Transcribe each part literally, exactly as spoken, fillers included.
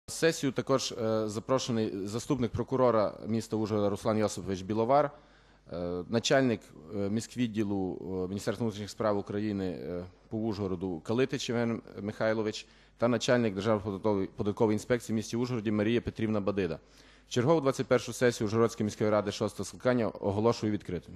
Сесію також запрошений заступник прокурора міста Ужгорода Руслан Йосипович Біловар, начальник міськвідділу Міністерства внутрішніх справ України по Ужгороду Калитич Євген Михайлович та начальник Державної податкової інспекції в місті Ужгороді Марія Петрівна Бадида. Чергову двадцять першу сесію Ужгородської міської ради шостого скликання оголошую відкритою.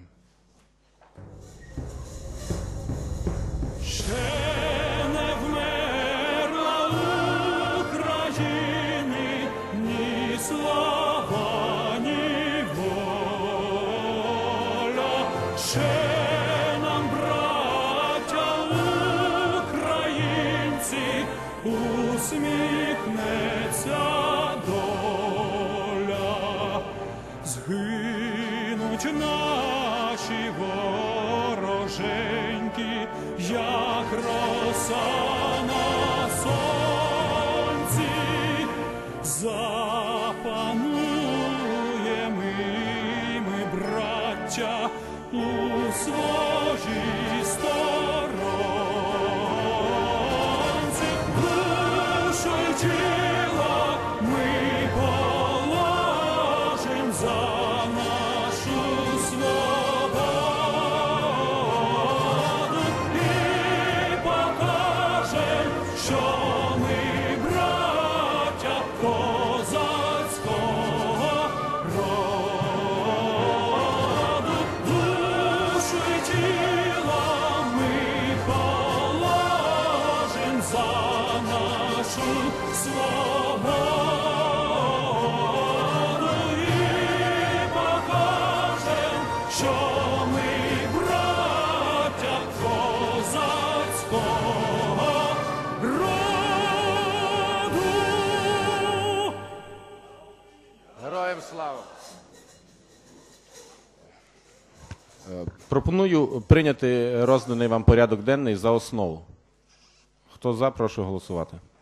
Слава, ні воля, ще нам, браття українці, усміхнеться доля. Згинуть наші вороженьки, як роса на сонці. Запануємо ми, браття, у своїй сторонці. Душу й тіло ми положим за нашу свободу і покажем, що ми браття козацького роду. Душу й тіло ми положим за нашу свободу і покажем, що ми браття козацького роду. Героям слава! Пропоную прийняти розданий вам порядок денний за основу. Хто за, прошу голосувати.